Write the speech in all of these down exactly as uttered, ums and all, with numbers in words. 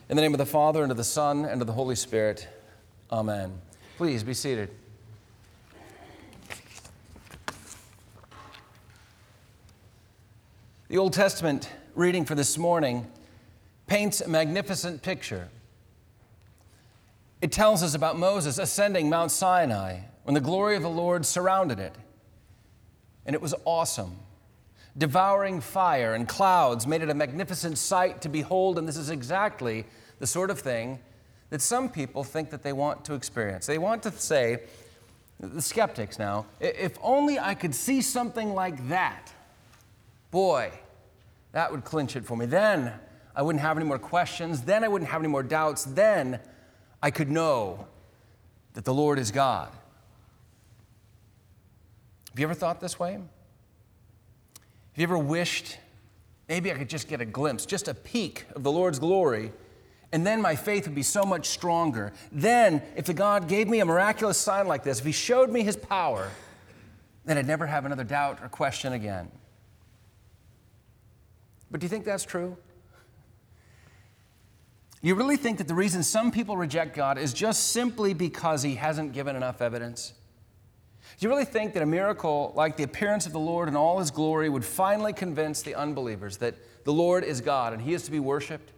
In the name of the Father, and of the Son, and of the Holy Spirit. Amen. Please be seated. The Old Testament reading for this morning paints a magnificent picture. It tells us about Moses ascending Mount Sinai when the glory of the Lord surrounded it. And it was awesome. Devouring fire and clouds made it a magnificent sight to behold, and this is exactly the sort of thing that some people think that they want to experience. They want to say, the skeptics now, if only I could see something like that, boy, that would clinch it for me. Then I wouldn't have any more questions. Then I wouldn't have any more doubts. Then I could know that the Lord is God. Have you ever thought this way? Have you ever wished, maybe I could just get a glimpse, just a peek of the Lord's glory, and then my faith would be so much stronger. Then, if the God gave me a miraculous sign like this, if He showed me His power, then I'd never have another doubt or question again. But do you think that's true? You really think that the reason some people reject God is just simply because He hasn't given enough evidence? Do you really think that a miracle like the appearance of the Lord in all His glory would finally convince the unbelievers that the Lord is God and He is to be worshiped?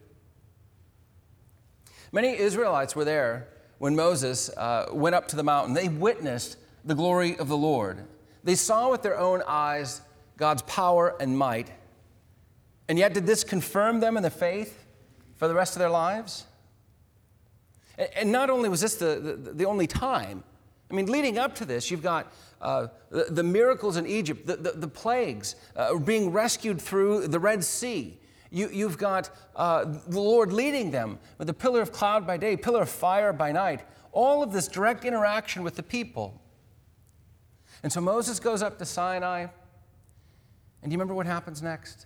Many Israelites were there when Moses uh, went up to the mountain. They witnessed the glory of the Lord. They saw with their own eyes God's power and might. And yet, did this confirm them in the faith for the rest of their lives? And, and not only was this the, the, the only time, I mean, leading up to this, you've got uh, the, the miracles in Egypt, the, the, the plagues, uh, being rescued through the Red Sea. You, you've got uh, the Lord leading them with a pillar of cloud by day, pillar of fire by night. All of this direct interaction with the people. And so Moses goes up to Sinai. And do you remember what happens next?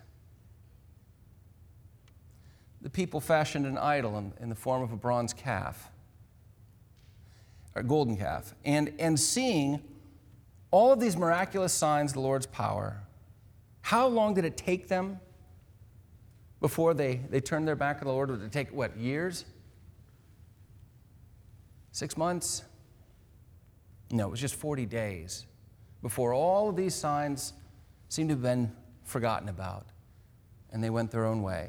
The people fashioned an idol in, in the form of a bronze calf. A golden calf, and, and seeing all of these miraculous signs of the Lord's power, how long did it take them before they, they turned their back on the Lord? Did it take, what, years? Six months? No, it was just forty days before all of these signs seemed to have been forgotten about, and they went their own way.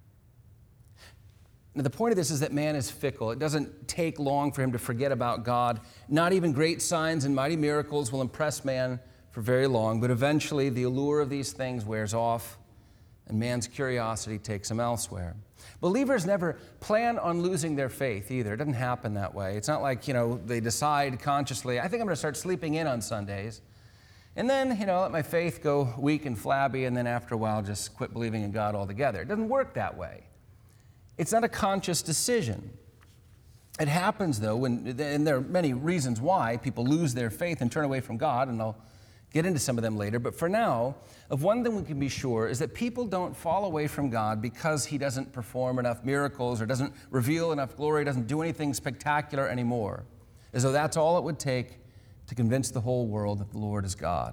Now, the point of this is that man is fickle. It doesn't take long for him to forget about God. Not even great signs and mighty miracles will impress man for very long, but eventually the allure of these things wears off, and man's curiosity takes him elsewhere. Believers never plan on losing their faith either. It doesn't happen that way. It's not like, you know, they decide consciously, I think I'm going to start sleeping in on Sundays, and then, you know, let my faith go weak and flabby, and then after a while just quit believing in God altogether. It doesn't work that way. It's not a conscious decision. It happens, though, when, and there are many reasons why people lose their faith and turn away from God, and I'll get into some of them later. But for now, of one thing we can be sure is that people don't fall away from God because He doesn't perform enough miracles or doesn't reveal enough glory, doesn't do anything spectacular anymore, as though that's all it would take to convince the whole world that the Lord is God.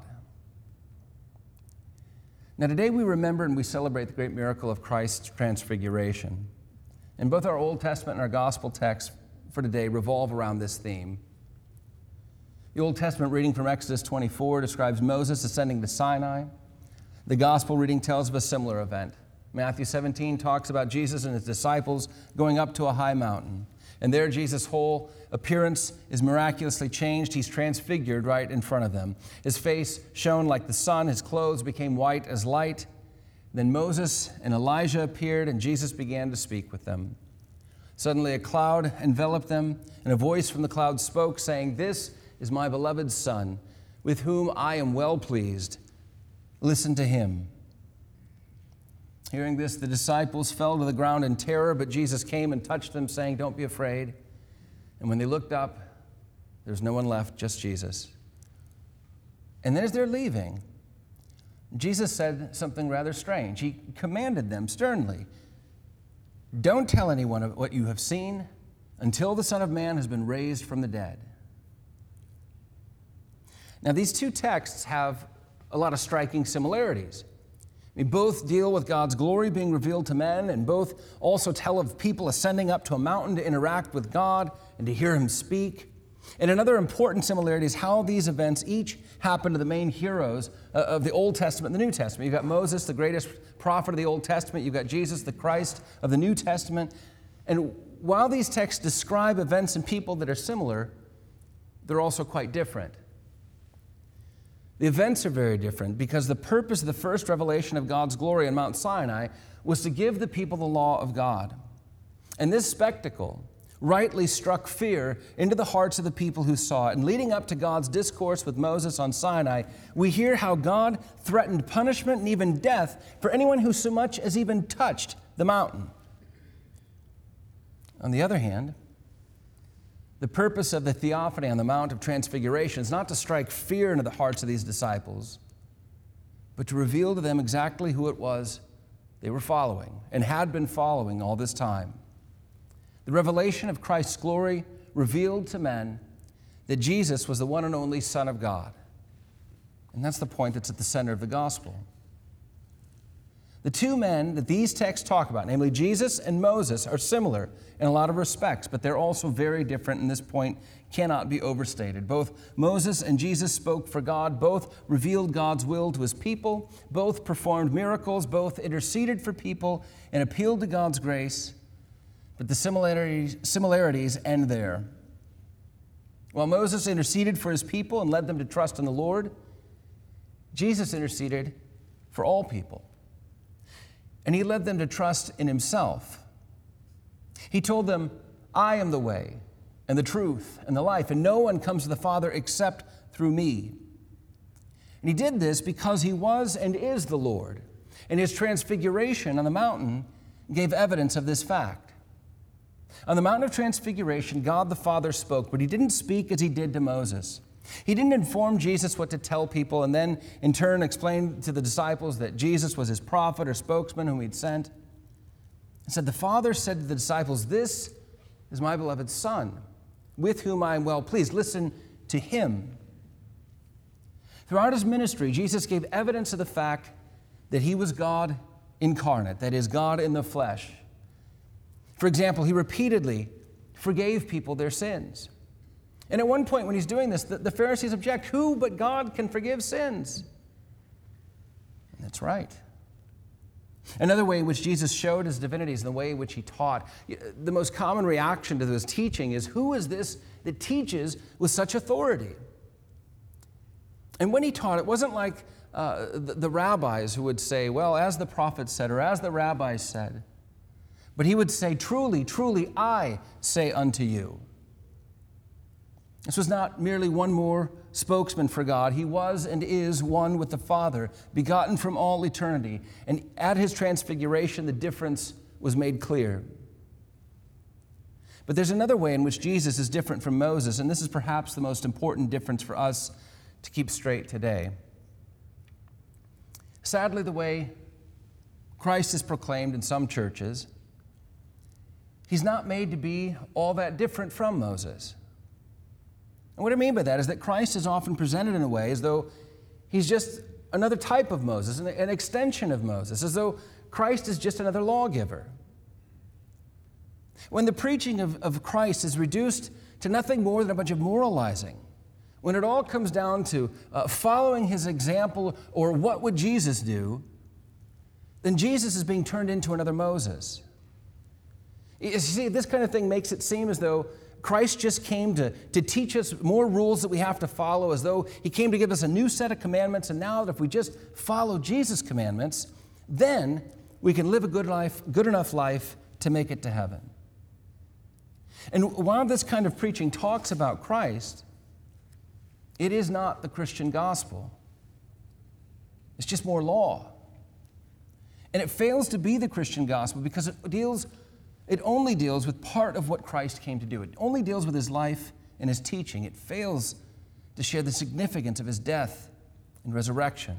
Now, today we remember and we celebrate the great miracle of Christ's transfiguration. And both our Old Testament and our Gospel texts for today revolve around this theme. The Old Testament reading from Exodus twenty-four describes Moses ascending to Sinai. The Gospel reading tells of a similar event. Matthew seventeen talks about Jesus and His disciples going up to a high mountain. And there Jesus' whole appearance is miraculously changed. He's transfigured right in front of them. His face shone like the sun. His clothes became white as light. Then Moses and Elijah appeared, and Jesus began to speak with them. Suddenly a cloud enveloped them, and a voice from the cloud spoke, saying, "This is my beloved Son, with whom I am well pleased. Listen to Him." Hearing this, the disciples fell to the ground in terror, but Jesus came and touched them, saying, "Don't be afraid." And when they looked up, there was no one left, just Jesus. And then as they're leaving, Jesus said something rather strange. He commanded them sternly, "Don't tell anyone what you have seen until the Son of Man has been raised from the dead." Now, these two texts have a lot of striking similarities. I mean, both deal with God's glory being revealed to men, and both also tell of people ascending up to a mountain to interact with God and to hear him speak. And another important similarity is how these events each happen to the main heroes of the Old Testament and the New Testament. You've got Moses, the greatest prophet of the Old Testament. You've got Jesus, the Christ of the New Testament. And while these texts describe events and people that are similar, they're also quite different. The events are very different because the purpose of the first revelation of God's glory on Mount Sinai was to give the people the law of God. And this spectacle rightly struck fear into the hearts of the people who saw it. And leading up to God's discourse with Moses on Sinai, we hear how God threatened punishment and even death for anyone who so much as even touched the mountain. On the other hand, the purpose of the theophany on the Mount of Transfiguration is not to strike fear into the hearts of these disciples, but to reveal to them exactly who it was they were following and had been following all this time. The revelation of Christ's glory revealed to men that Jesus was the one and only Son of God. And that's the point that's at the center of the gospel. The two men that these texts talk about, namely Jesus and Moses, are similar in a lot of respects, but they're also very different, and this point cannot be overstated. Both Moses and Jesus spoke for God, both revealed God's will to his people, both performed miracles, both interceded for people and appealed to God's grace, but the similarities, similarities end there. While Moses interceded for his people and led them to trust in the Lord, Jesus interceded for all people. And he led them to trust in himself. He told them, I am the way and the truth and the life, and no one comes to the Father except through me. And he did this because he was and is the Lord. And his transfiguration on the mountain gave evidence of this fact. On the mountain of transfiguration, God the Father spoke, but he didn't speak as he did to Moses. He didn't inform Jesus what to tell people and then in turn explain to the disciples that Jesus was his prophet or spokesman whom he'd sent. Instead, the Father said to the disciples, this is my beloved Son, with whom I am well pleased. Listen to him. Throughout his ministry, Jesus gave evidence of the fact that he was God incarnate, that is, God in the flesh. For example, he repeatedly forgave people their sins. And at one point when he's doing this, the, the Pharisees object, who but God can forgive sins? And that's right. Another way in which Jesus showed his divinity is the way in which he taught. The most common reaction to his teaching is, who is this that teaches with such authority? And when he taught, it wasn't like uh, the, the rabbis who would say, well, as the prophet said, or as the rabbis said. But he would say, truly, truly, I say unto you. This was not merely one more spokesman for God. He was and is one with the Father, begotten from all eternity. And at his transfiguration, the difference was made clear. But there's another way in which Jesus is different from Moses, and this is perhaps the most important difference for us to keep straight today. Sadly, the way Christ is proclaimed in some churches, he's not made to be all that different from Moses. And what I mean by that is that Christ is often presented in a way as though he's just another type of Moses, an extension of Moses, as though Christ is just another lawgiver. When the preaching of, of Christ is reduced to nothing more than a bunch of moralizing, when it all comes down to uh, following his example or what would Jesus do, then Jesus is being turned into another Moses. You see, this kind of thing makes it seem as though Christ just came to, to teach us more rules that we have to follow, as though he came to give us a new set of commandments, and now that if we just follow Jesus' commandments, then we can live a good life, good enough life to make it to heaven. And while this kind of preaching talks about Christ, it is not the Christian gospel. It's just more law. And it fails to be the Christian gospel because it deals It only deals with part of what Christ came to do. It only deals with his life and his teaching. It fails to share the significance of his death and resurrection.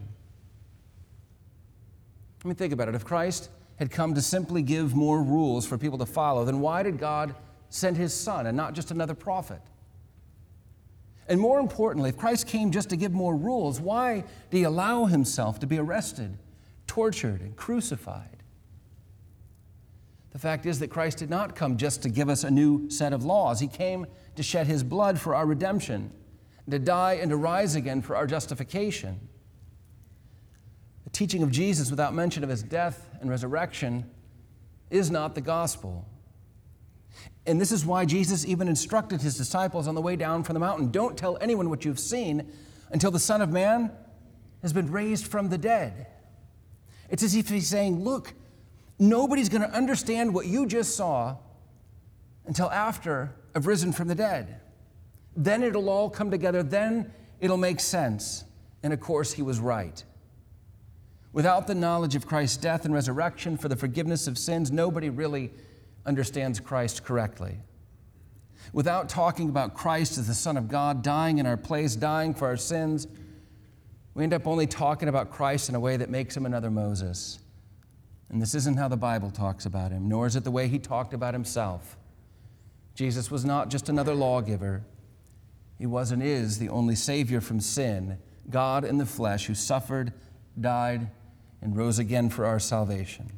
I mean, think about it. If Christ had come to simply give more rules for people to follow, then why did God send his Son and not just another prophet? And more importantly, if Christ came just to give more rules, why did he allow himself to be arrested, tortured and crucified. The fact is that Christ did not come just to give us a new set of laws. He came to shed his blood for our redemption, to die and to rise again for our justification. The teaching of Jesus without mention of his death and resurrection is not the gospel. And this is why Jesus even instructed his disciples on the way down from the mountain, don't tell anyone what you've seen until the Son of Man has been raised from the dead. It's as if he's saying, look, nobody's going to understand what you just saw until after I've risen from the dead. Then it'll all come together. Then it'll make sense. And of course, he was right. Without the knowledge of Christ's death and resurrection for the forgiveness of sins, nobody really understands Christ correctly. Without talking about Christ as the Son of God, dying in our place, dying for our sins, we end up only talking about Christ in a way that makes him another Moses. And this isn't how the Bible talks about him, nor is it the way he talked about himself. Jesus was not just another lawgiver. He was and is the only Savior from sin, God in the flesh, who suffered, died, and rose again for our salvation.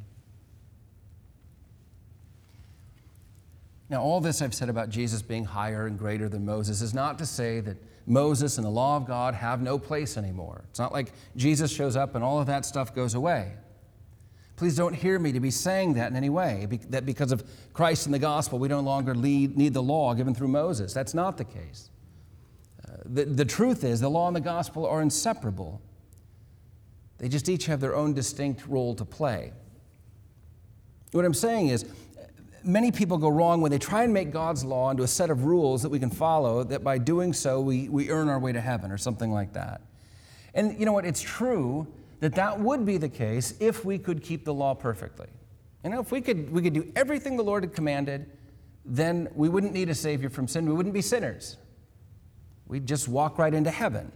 Now, all this I've said about Jesus being higher and greater than Moses is not to say that Moses and the law of God have no place anymore. It's not like Jesus shows up and all of that stuff goes away. Please don't hear me to be saying that in any way, that because of Christ and the gospel, we no longer lead, need the law given through Moses. That's not the case. Uh, the, the truth is the law and the gospel are inseparable. They just each have their own distinct role to play. What I'm saying is, many people go wrong when they try and make God's law into a set of rules that we can follow, that by doing so we, we earn our way to heaven or something like that. And you know what? It's true that that would be the case if we could keep the law perfectly. You know, if we could, we could do everything the Lord had commanded, then we wouldn't need a Savior from sin. We wouldn't be sinners. We'd just walk right into heaven.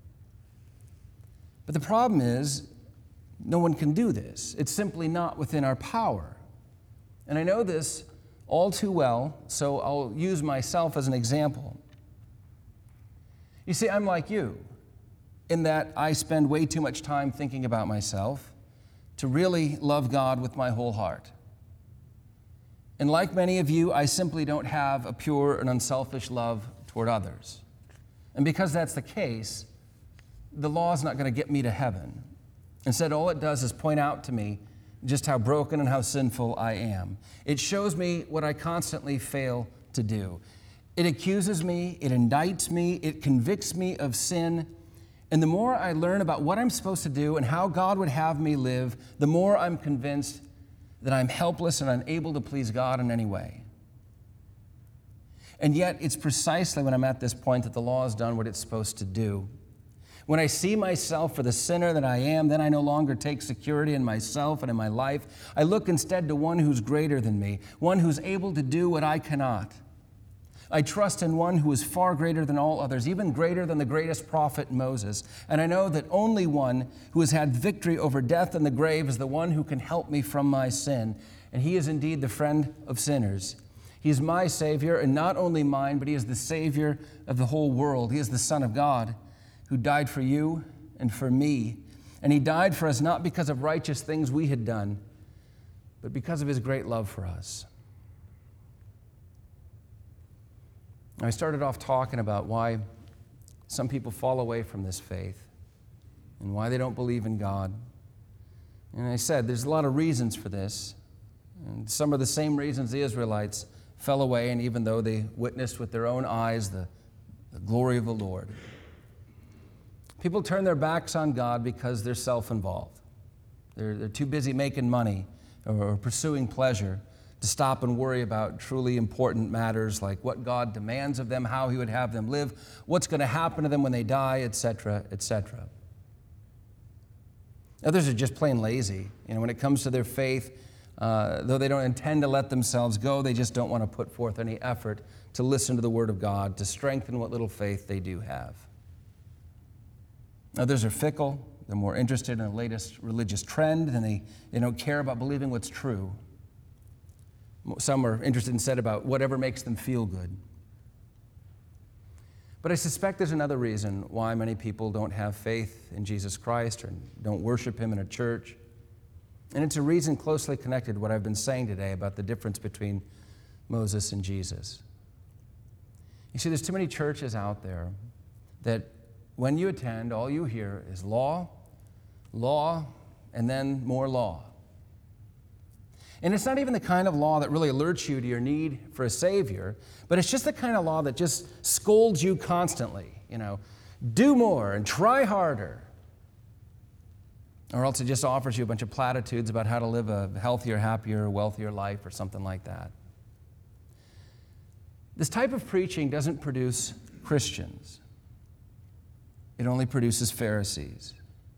But the problem is, no one can do this. It's simply not within our power. And I know this all too well, so I'll use myself as an example. You see, I'm like you, in that I spend way too much time thinking about myself to really love God with my whole heart. And like many of you, I simply don't have a pure and unselfish love toward others. And because that's the case, the law is not going to get me to heaven. Instead, all it does is point out to me just how broken and how sinful I am. It shows me what I constantly fail to do. It accuses me, it indicts me, it convicts me of sin. And the more I learn about what I'm supposed to do and how God would have me live, the more I'm convinced that I'm helpless and unable to please God in any way. And yet, it's precisely when I'm at this point that the law has done what it's supposed to do. When I see myself for the sinner that I am, then I no longer take security in myself and in my life. I look instead to one who's greater than me, one who's able to do what I cannot. I trust in one who is far greater than all others, even greater than the greatest prophet Moses. And I know that only one who has had victory over death and the grave is the one who can help me from my sin. And he is indeed the friend of sinners. He is my Savior, and not only mine, but he is the Savior of the whole world. He is the Son of God, who died for you and for me. And he died for us not because of righteous things we had done, but because of his great love for us. I started off talking about why some people fall away from this faith and why they don't believe in God. And I said there's a lot of reasons for this. And some are the same reasons the Israelites fell away, and even though they witnessed with their own eyes the, the glory of the Lord. People turn their backs on God because they're self-involved. They're, they're too busy making money or pursuing pleasure to stop and worry about truly important matters like what God demands of them, how he would have them live, what's going to happen to them when they die, et cetera, et cetera. Others are just plain lazy. You know, when it comes to their faith, uh, though they don't intend to let themselves go, they just don't want to put forth any effort to listen to the Word of God, to strengthen what little faith they do have. Others are fickle. They're more interested in the latest religious trend than they, they don't care about believing what's true. Some are interested instead about whatever makes them feel good. But I suspect there's another reason why many people don't have faith in Jesus Christ or don't worship him in a church. And it's a reason closely connected to what I've been saying today about the difference between Moses and Jesus. You see, there's too many churches out there that when you attend, all you hear is law, law, and then more law. And it's not even the kind of law that really alerts you to your need for a Savior, but it's just the kind of law that just scolds you constantly. You know, do more and try harder. Or else it just offers you a bunch of platitudes about how to live a healthier, happier, wealthier life or something like that. This type of preaching doesn't produce Christians. It only produces Pharisees.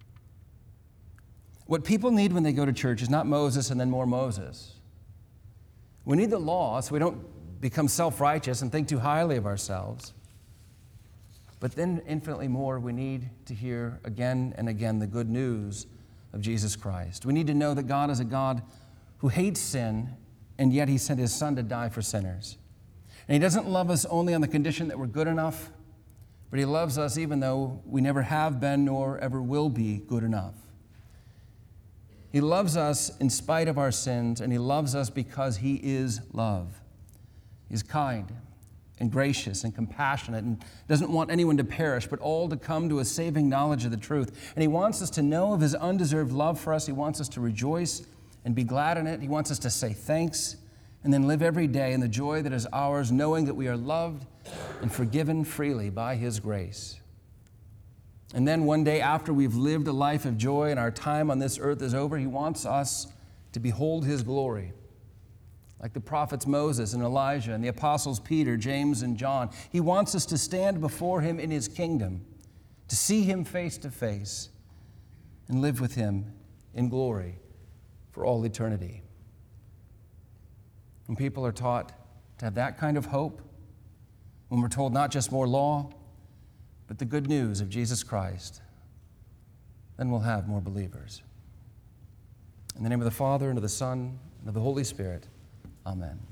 What people need when they go to church is not Moses and then more Moses. We need the law so we don't become self-righteous and think too highly of ourselves. But then infinitely more, we need to hear again and again the good news of Jesus Christ. We need to know that God is a God who hates sin, and yet he sent his Son to die for sinners. And he doesn't love us only on the condition that we're good enough, but he loves us even though we never have been nor ever will be good enough. He loves us in spite of our sins, and he loves us because he is love. He's kind and gracious and compassionate and doesn't want anyone to perish, but all to come to a saving knowledge of the truth. And he wants us to know of his undeserved love for us. He wants us to rejoice and be glad in it. He wants us to say thanks and then live every day in the joy that is ours, knowing that we are loved and forgiven freely by his grace. And then one day after we've lived a life of joy and our time on this earth is over, he wants us to behold his glory. Like the prophets Moses and Elijah and the apostles Peter, James, and John. He wants us to stand before him in his kingdom, to see him face to face, and live with him in glory for all eternity. When people are taught to have that kind of hope, when we're told not just more law, but the good news of Jesus Christ, then we'll have more believers. In the name of the Father, and of the Son, and of the Holy Spirit, amen.